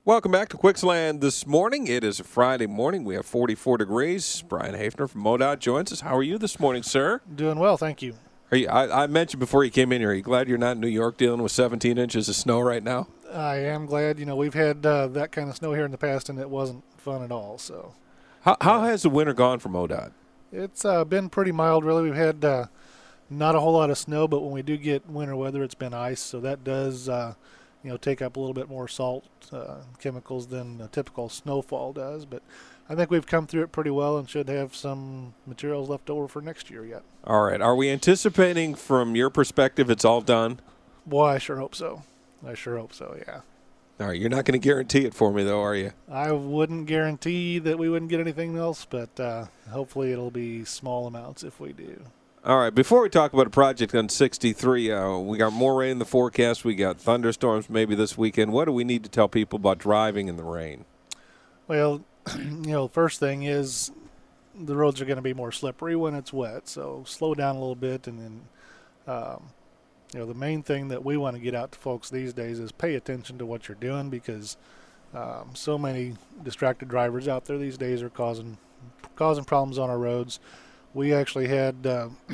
Welcome back to Quixland this morning. It is a Friday morning. We have 44 degrees. Brian Hafner from MoDOT joins us. How are you this morning, sir? Doing well, thank you. I mentioned before you came in here, are you glad you're not in New York dealing with 17 inches of snow right now? I am glad. We've had that kind of snow here in the past, and it wasn't fun at all. So, How has the winter gone for MoDOT? it's been pretty mild, really. We've had not a whole lot of snow, but when we do get winter weather, it's been ice. So that does, take up a little bit more salt chemicals than a typical snowfall does. But I think we've come through it pretty well and should have some materials left over for next year yet. All right. Are we anticipating, from your perspective, it's all done? Boy, I sure hope so. Yeah. All right. You're not going to guarantee it for me, though, are you? I wouldn't guarantee that we wouldn't get anything else, but hopefully it'll be small amounts if we do. All right, before we talk about a project on 63, we got more rain in the forecast. We got thunderstorms maybe this weekend. What do we need to tell people about driving in the rain? Well, first thing is the roads are going to be more slippery when it's wet, so slow down a little bit. And then, the main thing that we want to get out to folks these days is pay attention to what you're doing, because so many distracted drivers out there these days are causing problems on our roads. We actually had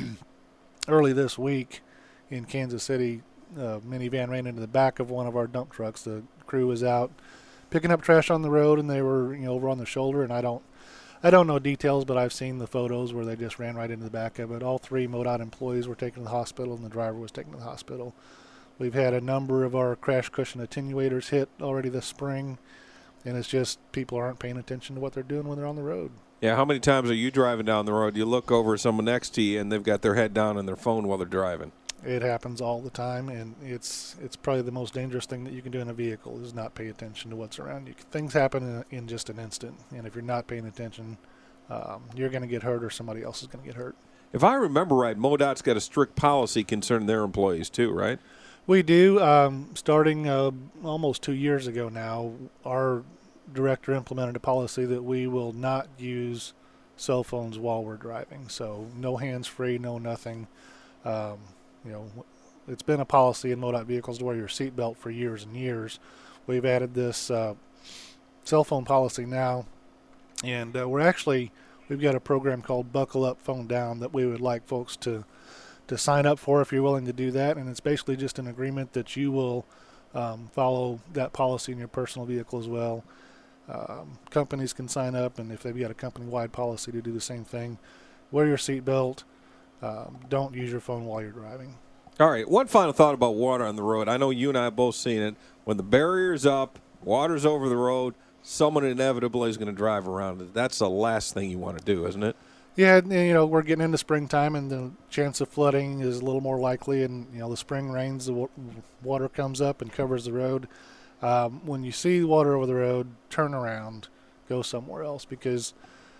early this week in Kansas City, a minivan ran into the back of one of our dump trucks. The crew was out picking up trash on the road, and they were over on the shoulder. And I don't know details, but I've seen the photos where they just ran right into the back of it. All three MoDOT employees were taken to the hospital, and the driver was taken to the hospital. We've had a number of our crash cushion attenuators hit already this spring, and it's just people aren't paying attention to what they're doing when they're on the road. Yeah, how many times are you driving down the road, you look over at someone next to you, and they've got their head down on their phone while they're driving? It happens all the time, and it's probably the most dangerous thing that you can do in a vehicle is not pay attention to what's around you. Things happen in just an instant, and if you're not paying attention, you're going to get hurt or somebody else is going to get hurt. If I remember right, MoDOT's got a strict policy concerning their employees too, right? We do. Starting almost 2 years ago now, our director implemented a policy that we will not use cell phones while we're driving. So no hands-free, no nothing. It's been a policy in MoDOT vehicles to wear your seatbelt for years and years. We've added this cell phone policy now, and we've got a program called Buckle Up, Phone Down that we would like folks to sign up for if you're willing to do that. And it's basically just an agreement that you will follow that policy in your personal vehicle as well. Companies can sign up, and if they've got a company-wide policy to do the same thing, wear your seatbelt. Don't use your phone while you're driving. All right, one final thought about water on the road. I know you and I have both seen it. When the barrier's up, water's over the road, someone inevitably is going to drive around it. That's the last thing you want to do, isn't it? Yeah, we're getting into springtime, and the chance of flooding is a little more likely. And, the spring rains, the water comes up and covers the road. When you see water over the road, turn around, go somewhere else, because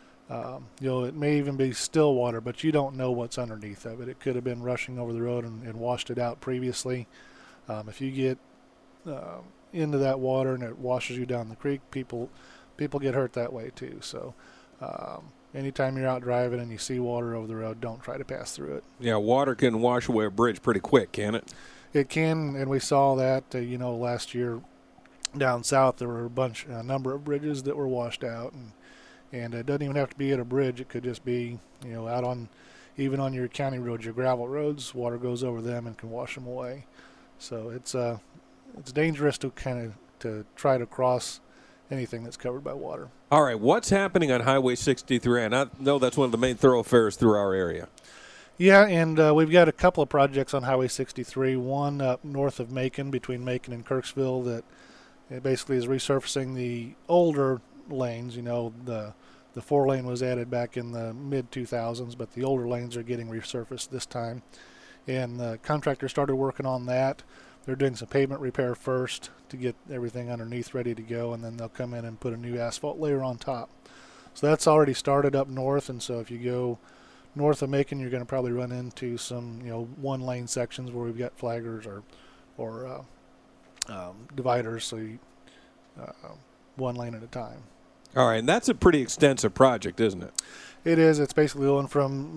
it may even be still water, but you don't know what's underneath of it. It could have been rushing over the road and washed it out previously. If you get into that water and it washes you down the creek, people get hurt that way too. So anytime you're out driving and you see water over the road, don't try to pass through it. Yeah, water can wash away a bridge pretty quick, can't it? It can, and we saw that last year down south. There were a number of bridges that were washed out, and it doesn't even have to be at a bridge. It could just be out on your county roads, your gravel roads. Water goes over them and can wash them away. So it's dangerous to try to cross anything that's covered by water. All right, what's happening on Highway 63? And I know that's one of the main thoroughfares through our area. Yeah, and we've got a couple of projects on Highway 63. One up north of Macon, between Macon and Kirksville, that it basically is resurfacing the older lanes. The 4-lane was added back in the mid-2000s, but the older lanes are getting resurfaced this time. And the contractor started working on that. They're doing some pavement repair first to get everything underneath ready to go, and then they'll come in and put a new asphalt layer on top. So that's already started up north, and so if you go north of Macon, you're going to probably run into some, one-lane sections where we've got flaggers or dividers, so one lane at a time. All right, and that's a pretty extensive project, isn't it? It is. It's basically going from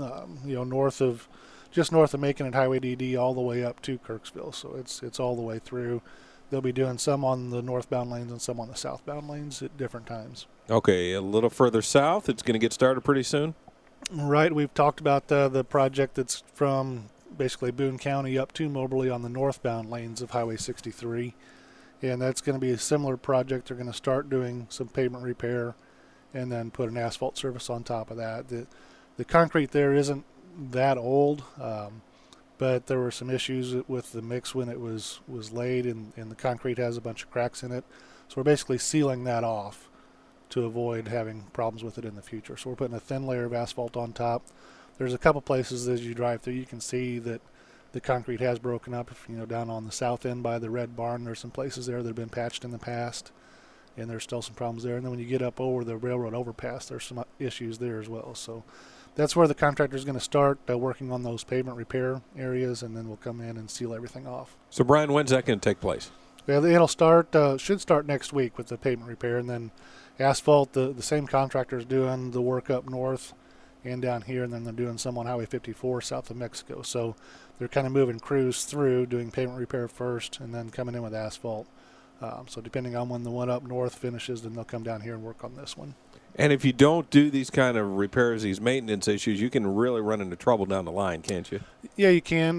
just north of Macon and Highway DD all the way up to Kirksville. So it's all the way through. they'll be doing some on the northbound lanes and some on the southbound lanes at different times. Okay, a little further south, it's going to get started pretty soon? Right, we've talked about the project that's from basically Boone County up to Moberly on the northbound lanes of Highway 63. And that's going to be a similar project. They're going to start doing some pavement repair and then put an asphalt surface on top of that. The concrete there isn't that old, but there were some issues with the mix when it was laid, and the concrete has a bunch of cracks in it. So we're basically sealing that off to avoid having problems with it in the future. So we're putting a thin layer of asphalt on top. There's a couple places as you drive through you can see that the concrete has broken up. If you know, down on the south end by the Red Barn, there's some places there that have been patched in the past, and there's still some problems there. And then when you get up over the railroad overpass, there's some issues there as well. So that's where the contractor is going to start working on those pavement repair areas, and then we'll come in and seal everything off. So, Brian, when's that going to take place? Well, it'll start, should start next week with the pavement repair, and then asphalt, the same contractor is doing the work up north and down here, and then they're doing some on Highway 54 south of Mexico. So they're kind of moving crews through, doing pavement repair first, and then coming in with asphalt. So depending on when the one up north finishes, then they'll come down here and work on this one. And if you don't do these kind of repairs, these maintenance issues, you can really run into trouble down the line, can't you? Yeah, you can.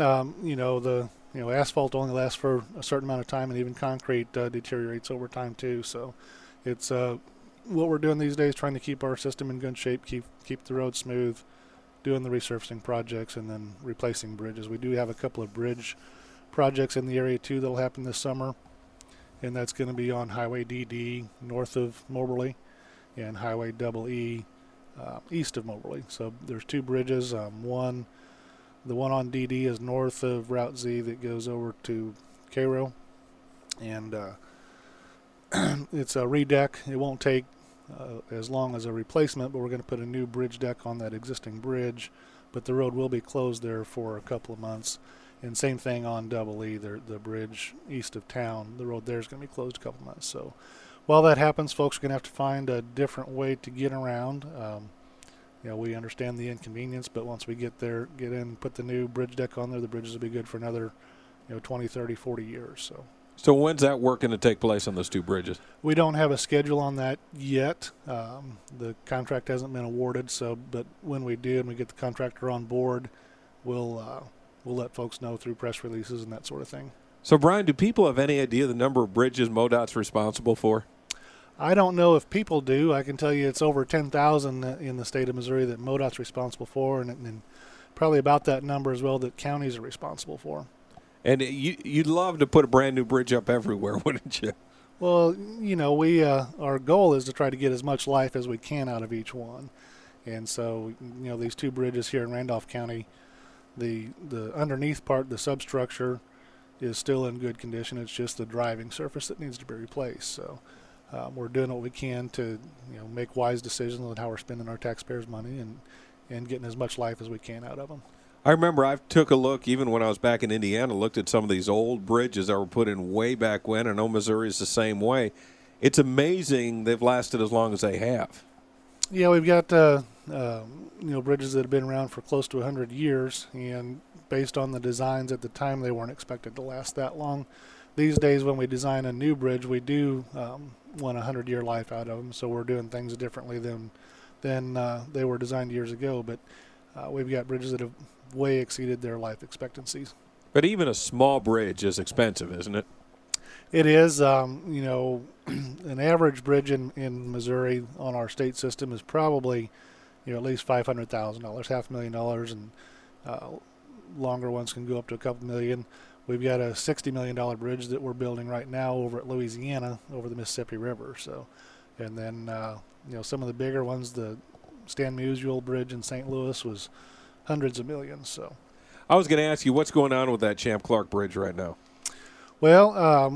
Asphalt only lasts for a certain amount of time, and even concrete deteriorates over time too. So it's what we're doing these days, trying to keep our system in good shape, keep the road smooth, doing the resurfacing projects, and then replacing bridges. We do have a couple of bridge projects in the area too that'll happen this summer, and that's going to be on Highway DD north of Moberly and Highway EE east of Moberly. So there's two bridges. The one on DD is north of Route Z that goes over to Cairo, and it's a redeck. It won't take as long as a replacement, but we're going to put a new bridge deck on that existing bridge, but the road will be closed there for a couple of months. And same thing on EE, the bridge east of town, the road there is going to be closed a couple of months. So while that happens, folks are going to have to find a different way to get around. We understand the inconvenience, but once we get in, put the new bridge deck on there, the bridges will be good for another 20, 30, 40 years. So when's that work going to take place on those two bridges? We don't have a schedule on that yet. The contract hasn't been awarded, but when we do and we get the contractor on board, we'll let folks know through press releases and that sort of thing. So, Brian, do people have any idea the number of bridges MoDOT's responsible for? I don't know if people do. I can tell you it's over 10,000 in the state of Missouri that MoDOT's responsible for, and probably about that number as well that counties are responsible for. And you'd love to put a brand new bridge up everywhere, wouldn't you? Well, we our goal is to try to get as much life as we can out of each one. And so, these two bridges here in Randolph County, the underneath part, the substructure, is still in good condition. It's just the driving surface that needs to be replaced. So we're doing what we can to make wise decisions on how we're spending our taxpayers' money and getting as much life as we can out of them. I remember I took a look, even when I was back in Indiana, looked at some of these old bridges that were put in way back when. I know Missouri is the same way. It's amazing they've lasted as long as they have. Yeah, we've got bridges that have been around for close to 100 years, and based on the designs at the time, they weren't expected to last that long. These days, when we design a new bridge, we do want a 100-year life out of them, so we're doing things differently than they were designed years ago. But we've got bridges that have way exceeded their life expectancies. But even a small bridge is expensive, isn't it? It is. An average bridge in Missouri on our state system is probably, at least $500,000, $500,000, and longer ones can go up to a couple million. We've got a $60 million bridge that we're building right now over at Louisiana over the Mississippi River. So, and then some of the bigger ones, the Stan Musial Bridge in St. Louis was hundreds of millions. So, I was going to ask you what's going on with that Champ Clark Bridge right now. Well,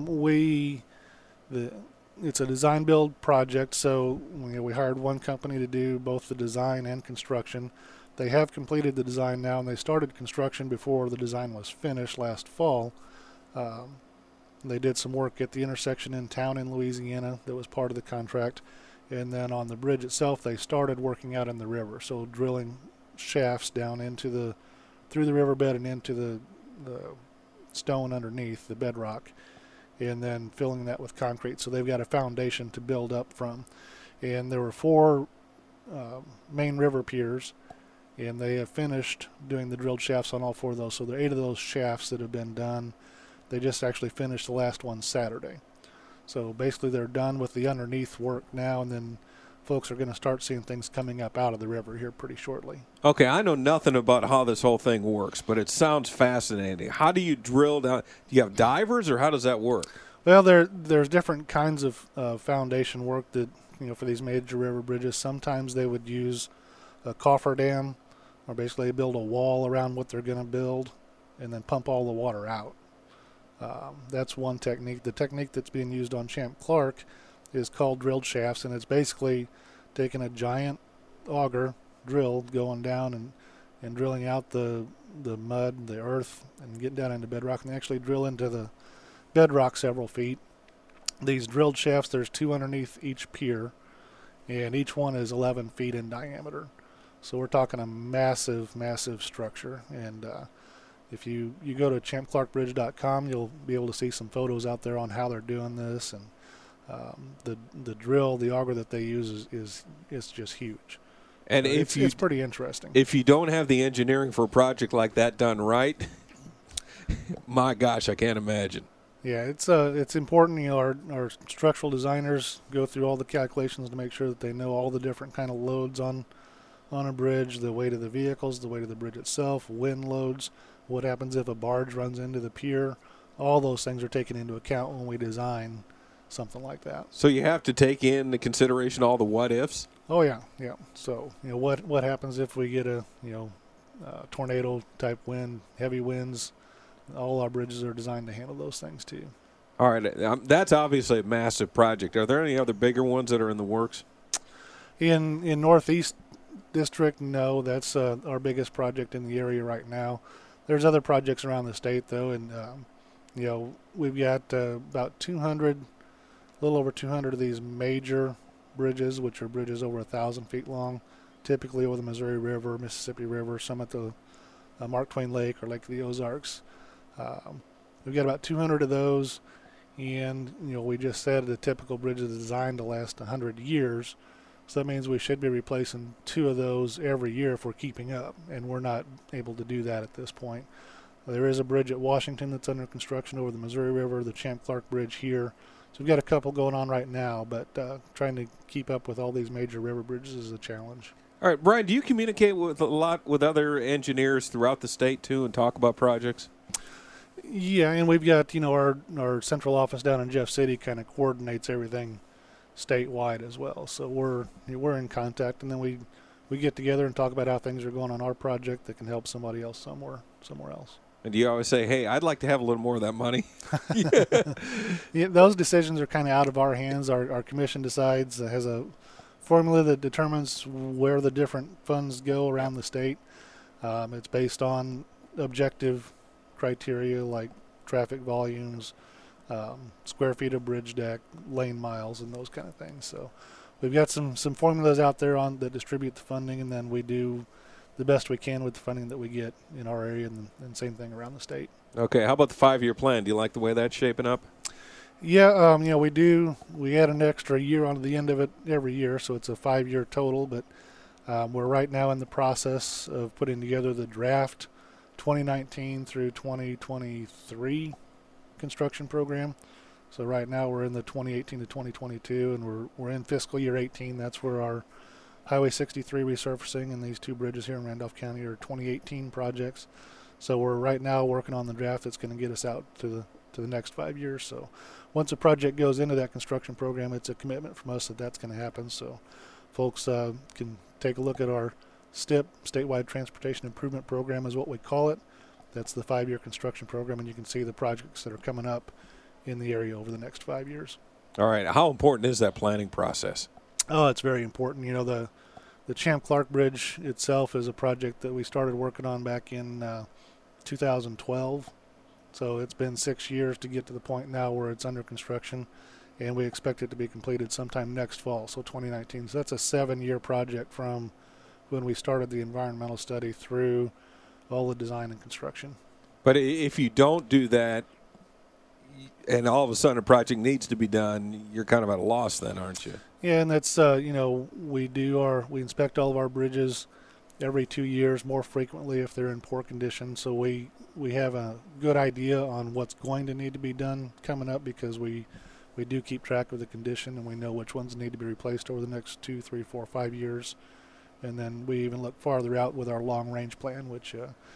it's a design build project, so we hired one company to do both the design and construction. They have completed the design now, and they started construction before the design was finished last fall. They did some work at the intersection in town in Louisiana that was part of the contract, and then on the bridge itself, they started working out in the river, so drilling shafts down through the riverbed and into the stone underneath the bedrock. and then filling that with concrete. So they've got a foundation to build up from. And there were 4 main river piers, and they have finished doing the drilled shafts on all 4 of those. So there are 8 of those shafts that have been done. They just actually finished the last one Saturday. So basically they're done with the underneath work now, and then folks are going to start seeing things coming up out of the river here pretty shortly. Okay, I know nothing about how this whole thing works, but it sounds fascinating. How do you drill down? Do you have divers, or how does that work? Well, there's different kinds of foundation work that, for these major river bridges. Sometimes they would use a cofferdam, or basically build a wall around what they're going to build and then pump all the water out. That's one technique. The technique that's being used on Champ Clark is called drilled shafts, and it's basically taking a giant auger drill, going down and drilling out the mud, the earth, and getting down into bedrock, and they actually drill into the bedrock several feet. These drilled shafts, there's 2 underneath each pier, and each one is 11 feet in diameter. So we're talking a massive, massive structure. And if you go to champclarkbridge.com, you'll be able to see some photos out there on how they're doing this. And the drill, the auger that they use is just huge. And so it's pretty interesting. If you don't have the engineering for a project like that done right, my gosh, I can't imagine. Yeah, it's important. Our structural designers go through all the calculations to make sure that they know all the different kind of loads on a bridge, the weight of the vehicles, the weight of the bridge itself, wind loads, what happens if a barge runs into the pier. All those things are taken into account when we design something like that. So you have to take into consideration all the what ifs? Oh yeah. So what happens if we get a tornado type wind, heavy winds? All our bridges are designed to handle those things too. All right, that's obviously a massive project. Are there any other bigger ones that are in the works? In Northeast District, no, that's our biggest project in the area right now. There's other projects around the state though, and we've got about 200, a little over 200 of these major bridges, which are bridges over 1,000 feet long, typically over the Missouri River, Mississippi River, some at the Mark Twain Lake or Lake of the Ozarks. We've got about 200 of those, and we just said the typical bridge is designed to last 100 years, so that means we should be replacing 2 of those every year if we're keeping up, and we're not able to do that at this point. There is a bridge at Washington that's under construction over the Missouri River, the Champ Clark Bridge here. So we've got a couple going on right now, but trying to keep up with all these major river bridges is a challenge. All right, Brian, do you communicate a lot with other engineers throughout the state too and talk about projects? Yeah, and we've got, our central office down in Jeff City kind of coordinates everything statewide as well. So we're in contact, and then we get together and talk about how things are going on our project that can help somebody else somewhere else. And do you always say, hey, I'd like to have a little more of that money? Yeah, those decisions are kind of out of our hands. Our commission decides, has a formula that determines where the different funds go around the state. It's based on objective criteria like traffic volumes, square feet of bridge deck, lane miles, and those kind of things. So we've got some formulas out there that distribute the funding, and then we do the best we can with the funding that we get in our area, and same thing around the state. Okay, how about the 5-year plan? Do you like the way that's shaping up? Yeah, we do. We add an extra year onto the end of it every year, so it's a 5-year total, but we're right now in the process of putting together the draft 2019 through 2023 construction program. So right now we're in the 2018 to 2022, and we're in fiscal year 18. That's where our Highway 63 resurfacing and these 2 bridges here in Randolph County are 2018 projects. So we're right now working on the draft that's going to get us out to the next 5 years. So once a project goes into that construction program, it's a commitment from us that that's going to happen. So folks can take a look at our STIP, Statewide Transportation Improvement Program is what we call it. That's the 5-year construction program, and you can see the projects that are coming up in the area over the next 5 years. All right. How important is that planning process? Oh, it's very important. The Champ Clark Bridge itself is a project that we started working on back in 2012. So it's been 6 years to get to the point now where it's under construction, and we expect it to be completed sometime next fall, so 2019. So that's a 7-year project from when we started the environmental study through all the design and construction. But if you don't do that, and all of a sudden a project needs to be done, you're kind of at a loss then, aren't you? Yeah, and that's we inspect all of our bridges every 2 years, more frequently if they're in poor condition. So we have a good idea on what's going to need to be done coming up, because we do keep track of the condition, and we know which ones need to be replaced over the next 2, 3, 4, 5 years. And then we even look farther out with our long range plan, which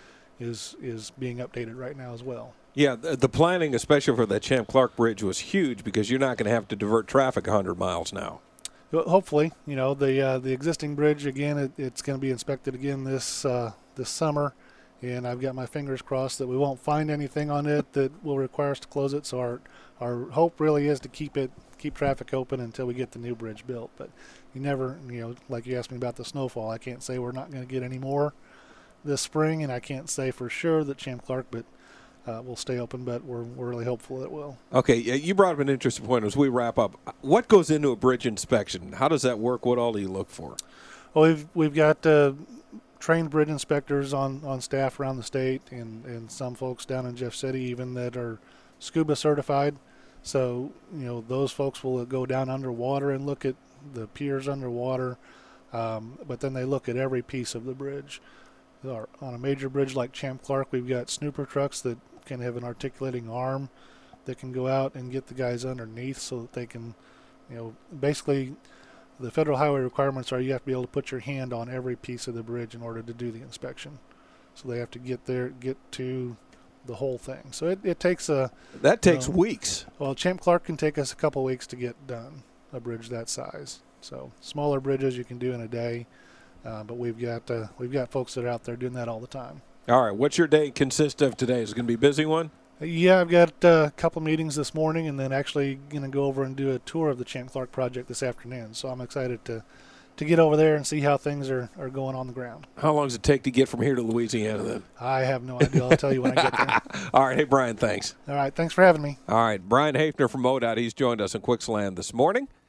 is being updated right now as well. Yeah, the planning, especially for the Champ Clark Bridge, was huge, because you're not going to have to divert traffic 100 miles now. Well, hopefully, the existing bridge, again, it's going to be inspected again this summer, and I've got my fingers crossed that we won't find anything on it that will require us to close it. So our hope really is to keep traffic open until we get the new bridge built. But you never, like you asked me about the snowfall, I can't say we're not going to get any more this spring, and I can't say for sure that Champ Clark, but will stay open, but we're really hopeful it will. Okay, you brought up an interesting point as we wrap up. What goes into a bridge inspection? How does that work? What all do you look for? Well, we've got trained bridge inspectors on staff around the state, and some folks down in Jeff City even that are scuba certified. So, those folks will go down underwater and look at the piers underwater, but then they look at every piece of the bridge. On a major bridge like Champ Clark, we've got snooper trucks that can have an articulating arm that can go out and get the guys underneath so that they can, basically the federal highway requirements are you have to be able to put your hand on every piece of the bridge in order to do the inspection. So they have to get to the whole thing. So it takes That takes weeks. Well, Champ Clark can take us a couple weeks to get done, a bridge that size. So smaller bridges you can do in a day, but we've got folks that are out there doing that all the time. All right, what's your day consist of today? Is it going to be a busy one? Yeah, I've got a couple meetings this morning, and then actually going to go over and do a tour of the Champ Clark project this afternoon. So I'm excited to get over there and see how things are going on the ground. How long does it take to get from here to Louisiana then? I have no idea. I'll tell you when I get there. All right, hey, Brian, thanks. All right, thanks for having me. All right, Brian Hafner from MoDOT, he's joined us in Quixland this morning.